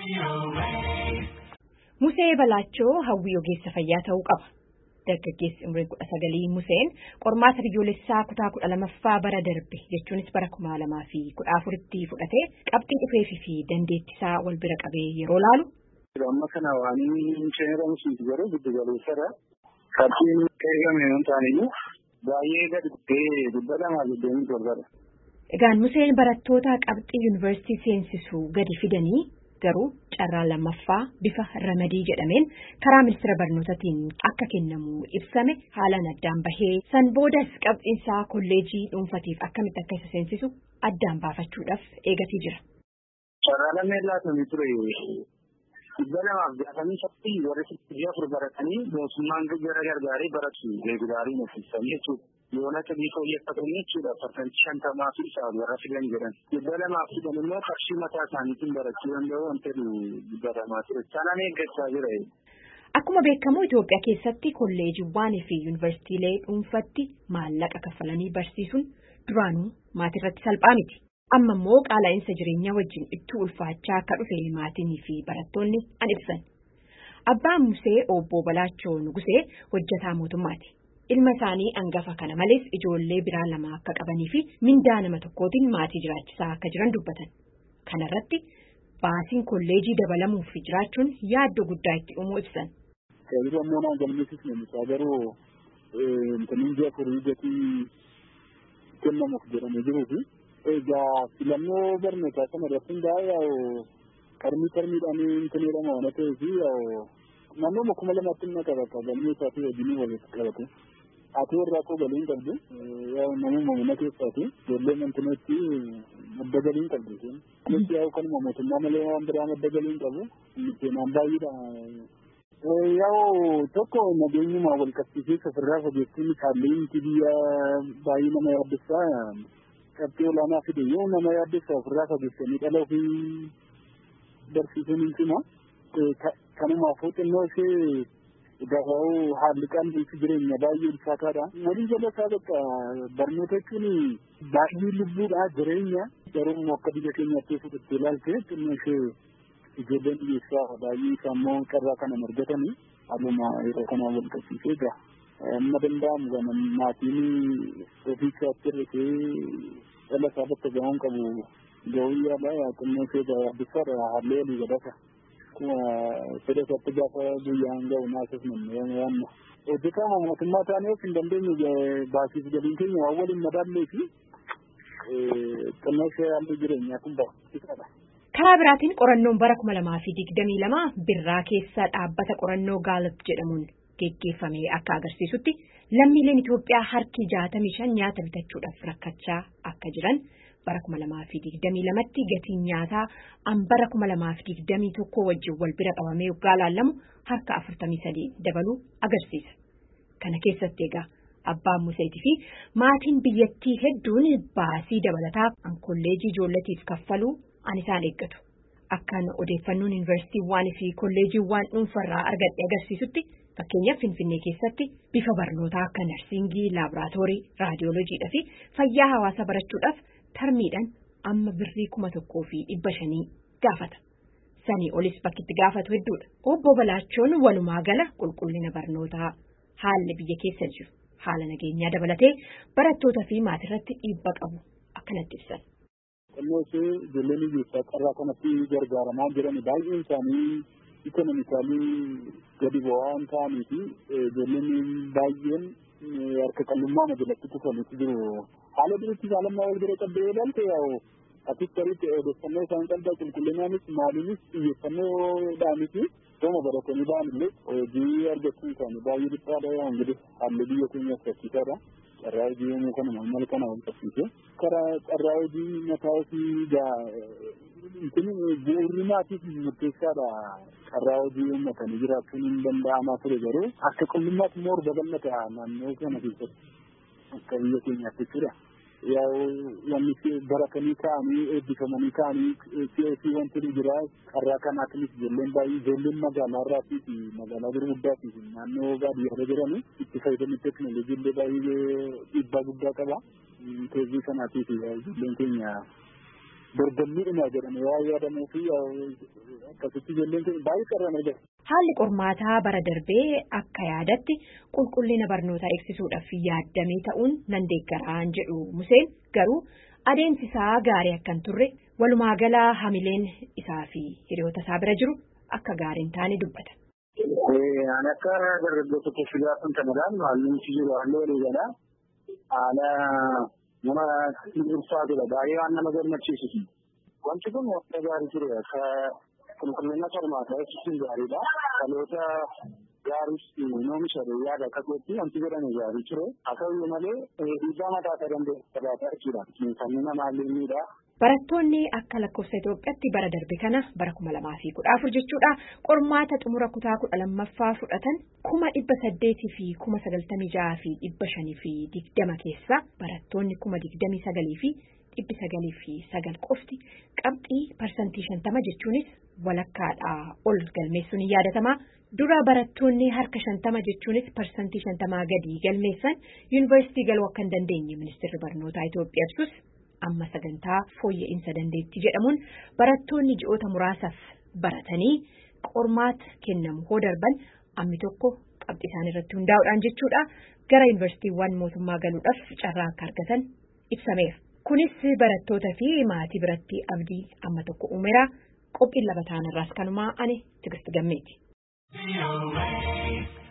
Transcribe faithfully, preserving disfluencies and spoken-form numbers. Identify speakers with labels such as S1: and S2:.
S1: Musee Balaachoo hawwii ogeessa fayyaa ta'uu qaba. Dargaggeessi umriin kudha sagalii Museen qormaata biyyoolessaa kutaa kudha lamaffaa bara darbe jechuunis bara kuma lamaa fi kudha afuritti fudhatee qabxii dhufeefii fi dandeettisaa wal bira qabee yeroo laalu.
S2: Amma kana waan injineeramsiis garuu giddu galeessadha. Qabxiin eegame hin taaniyyuu baay'ee gadi bu'ee dhibba lamaa digdamii torbadha.
S1: Egaan Museen barattoota qabxii yuunivarsiitii seensisuu gadi fidanii garuu carraa lammaffaa bifa ramadii jedhameen karaa ministeera barnootaatiin akka kennamu ibsame haalaan addaan bahee san boodas qabxiinsaa kolleejii dhuunfatiif akkamitti akka isa seensisu addaan baafachuudhaaf eegatii jira.
S2: Carraa lameen laatamii ture dhibba lamaaf jaatamii sadii warri sitti afur baratanii mootummaan gara gargaaree baratu reegulaarii nuffisanii jechuudha. Yoona sadii fooyyeffatanii jechuudha parsantii shantamaa fi isaa warra filan jedhan. Dhibba lamaaf filan immoo qarshii mataa isaaniitiin barachuu danda'u wanta dubbatamaa ture. Sanaan eeggachaa jira.
S1: Akkuma beekamu Itoophiyaa keessatti kolleejiiwwanii fi yuunivarsiitiilee dhuunfatti maallaqa kaffalanii barsiisuun duraanuu maatirratti salphaa miti. Amma immoo qaala'insa jireenyaa wajjin itti ulfaachaa akka dhufe maatinii fi barattoonni an ibsan. Abbaan Musee obbo Balaachoo Nugusee hojjetaa mootummaati. Ilma isaanii hangafa kana malees ijoollee biraa lama akka qabanii fi mindaa nama tokkootiin maatii jiraachisaa akka jiran dubbatan. Kana irratti baasiin kolleejii dabalamuuf jiraachuun yaaddoo guddaa itti uumuu ibsan.
S2: Yeroo ammoo naan galmeessis namicha garuu intaminjaa furii gatii kennamuuf jedhamee jiruu fi egaa filannoo barnootaa kana irratti hundaa'ee qarmii qarmiidhaan intan jedhama waan ta'eef naannoo kuma lamatti inni qabata galmeessaa fi wajjin walitti qabate. Ati warra koo galiin qabdu namuma mana keessaati ijoollee mantineetti madda galiin qabdu. Kunis yaa'u kanuma mootummaa malee waan biraa madda galiin qabu seenaan baay'eedha. Yaa'u tokko nageenyumaa wal qabsiisee ofirraa fageessuun qaala'insi biyya baay'ee nama yaaddessaa qabxii olaanaa fide yoo nama yaaddessaa ofirraa fageessanii dhala ofii barsiisuun hin cima. Kanumaafuu xinnoo ishee gabaa'uu haalli qaala'insi jireenya baay'ee ulfaataadha. Walii jala isaa bakka barnoota jechuun baay'ee lubbuudha jireenya garuu akka biyya keenyaatti fudhattee ilaalte xinnoo ishee ijoolleen biyyeessaa baay'ee sammuu carraa kana argatanii haaluma yeroo kanaa wal qabsiisee jira. Amma danda'amu kana maatiin ofii isaatti hir'isee dhala isaa bakka gahuun qabu gahuu yaala xinnoo ishee gabaabbisaadha haalli walii gadata. Fedha isaatti gaafa guyyaan gahu naasas namni waanna. Hojjetaa mootummaa taanee of hin dandeenye baasiif galiin keenya waan waliin madaallee fi xinnoo ishee haalli jireenyaa kun barbaachisaadha.
S1: Karaa biraatiin qorannoon bara kuma lamaa fi digdamii lama birraa keessa dhaabbata qorannoo Gaalib jedhamuun geggeeffame akka agarsiisutti lammiileen Itoophiyaa harki jaatamii shan nyaata bitachuudhaaf rakkachaa akka jiran bara kuma lamaa fi digdamii lamatti gatiin nyaataa an bara kuma lamaa fi digdamii tokko wajjin wal bira qabamee waggaa laallamu harka afurtamii sadii dabaluu agarsiisa. Kana keessatti egaa abbaan Museetii fi maatiin biyyattii hedduun baasii dabalataa an kolleejii ijoolleetiif kaffaluu an isaan eeggatu. Akkaan odeeffannoon yuunivarsiitiiwwan fi kolleejiiwwan dhuunfarraa argadhe agarsiisutti fakkeenyaaf Finfinnee keessatti bifa barnootaa akka narsingii, laaboraatoorii, raadiyooloojiidhaa fi fayyaa hawaasaa barachuudhaaf tarmiidhaan amma birrii kuma tokkoo fi dhibba shanii gaafata. Sanii olis bakki itti gaafatu hedduudha. Obbo Balaachoon walumaa gala qulqullina barnootaa haalli biyya keessa jiru haala nageenyaa dabalatee barattoota fi maatirratti dhiibbaa qabu akkanatti ibsan.
S2: Qonnooshee ijoolleen biyyoota carraa kanatti gargaaramaa jiran baay'een isaanii ikonomikaalii gadi bu'aa hin ta'anii fi ijoolleen baay'een harka qal'ummaa majalatti kufanitti jiru. Haala duriitti saalammaa wal bira qabdee ilaalte yaa'u ati sariitti odeeffannoo isaan qaldaa qulqullinaanis maaliinis xiyyeeffannoodhaaniti sooma baratanii ba'anillee hojii argachuun isaanii baay'ee dhiphaadha yaa'u ingilis haalli biyya keenyaaf rakkisaadha. Carraa hojii yommuu kana mal kana wal qabsiise karaa carraa hojii mataa ofii gaa bu'uurri maatiif murteessaadha. Carraa hojii uummatanii jiraachuun hin danda'amaa ture garuu akka qullummaatti immoo babal'ata naannoo kana keessatti akka biyya keenyaatti jechuudha. Yaa'u wanni baratanii ka'anii eebbifamanii ka'anii si'oosii wanti ni jira carraa kanaatinis ijoolleen baay'ee ijoolleen magaalaarraatii fi magaalaa gurguddaatii fi naannoo baadiyyaarra jiranii itti fayyadamni teekinooloojii illee baay'ee dhiibbaa guddaa qaba. Teezii kanaatiif ijoolleen keenya dorgommiidhuma jedhame waa yaadamuu fi akkasitti ijoolleen baay'ee qarrama jira.
S1: Haalli qormaataa bara darbee akka yaadatti qulqullina barnootaa eegsisuudhaaf yaadamee ta'uun nan deeggaraan jedhu Museen garuu adeemsi isaa gaarii akka hin turre walumaa gala hamileen isaa fi hiriyoota isaa bira jiru akka gaarii hin taane dubbata.
S2: Ani akka dargaggoota keessaa kan kanadhaan haalli jiru halluu eegalaa haala nama dhuunfaatudha baay'ee waan nama gammachiisu. Wanti kun wanta gaarii ture akka qulqullina qormaataa eegsisuun gaariidha. Dhaloota gaariis oomisha yaada akka gootti wanti jedhame gaarii ture. Haa ta'u malee dhiibbaa mataa isaa danda'e qabaataa jechuudha. Kanneen namaallee miidhaa.
S1: Barattoonni akka lakkoofsa Itoophiyaatti bara darbe kana bara kuma lamaa fi kudha afur jechuudha qormaata xumura kutaa kudha lammaffaa fudhatan kuma dhibba saddeetii fi kuma sagaltamii jaha fi dhibba shanii fi digdama keessa barattoonni kuma digdamii sagalii fi dhibbi sagalii fi sagal qofti qabxii parsantii shantama jechuunis walakkaadhaa ol galmeessuun yaadatama. Dura barattoonni harka shantama jechuunis parsantii shantamaa gadi galmeessan yuunivarsiitii galuu akka hin dandeenye ministeerri barnootaa Itoophiyaa ibsus. Amma sagantaa fooyya'insa dandeettii jedhamuun barattoonni ji'oota muraasaaf baratanii qormaata kennamu hoo darban ammi tokko qabxii isaan irratti hundaa'uudhaan jechuudha gara yuunivarsiitiiwwan mootummaa galuudhaaf carraa akka argatan ibsameera. Kunis barattoota fi maatii biratti abdii amma tokko uumeera qophiin labataan irraas kanumaa ani Tigist Gammeeti.